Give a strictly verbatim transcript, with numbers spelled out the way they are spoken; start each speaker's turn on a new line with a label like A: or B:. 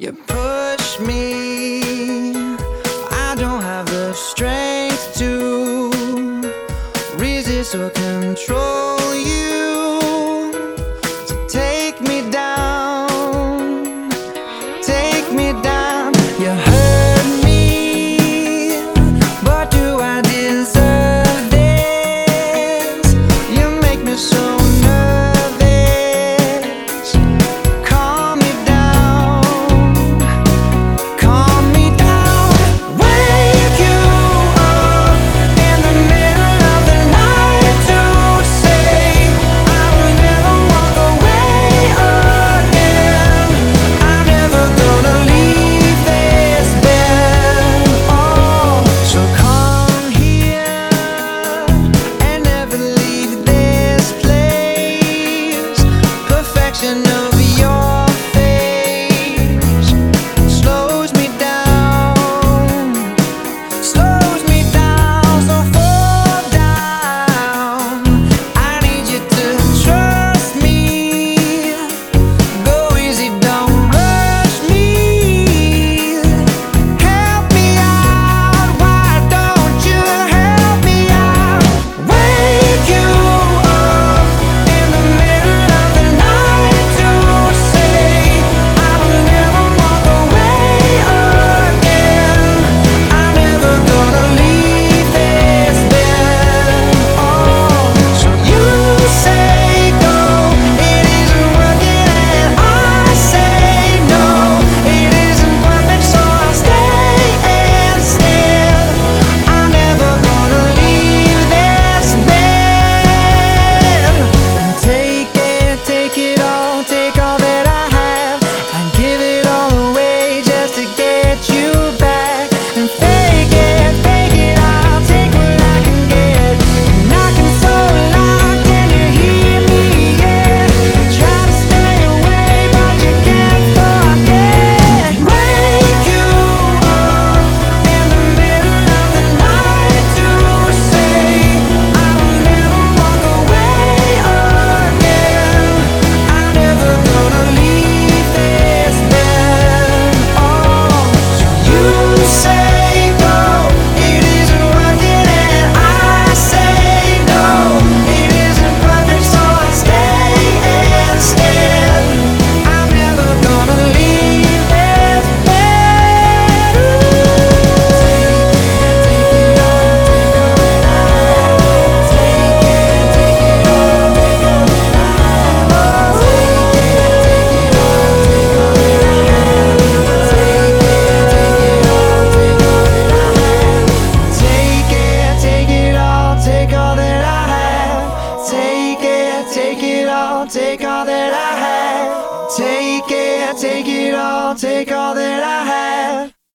A: You push me, I don't have the strength to resist or control you. So take me down, take me down. You hurt me, but do I deserve this? You make me so nervous. Calm me down, calm me down. Wake you up in the middle of the night to say I will never walk away again. I'm never gonna leave this bed. Oh, so come here and never leave this place. Perfection of your face slows me down, slows me down. So fall down. I need you to trust me. Go easy, don't rush me. Help me out, why don't you help me out? Wake you up in the middle of the night to say I will never walk away again. I'm never gonna leave this bed. Oh, so you say go, it isn't working, and I say no, it isn't perfect, so I'll stay instead. I'm never gonna leave this bed. And take it, take it all, take all that I have, and give it all away just to get you back. And fake it, fake it, I'll take what I can get. Knocking so loud, can you hear me? Yeah, try to stay away, but you can't forget. Wake you up in the middle of the night to say I will never walk away again. I'm never gonna leave this bed. Oh, so you say go, it isn't working, and I say no, it isn't perfect, so I stay instead. I'm never gonna leave this bed. Take it all, take all that I have. Take it, take it all, take all that I have. Take it, take it all, take all that I have. Take it, take it all, take all that I have. Take it, take it all, take all that I have. Take it, take it all, take all that I have. Take it, take it all, take all that I have.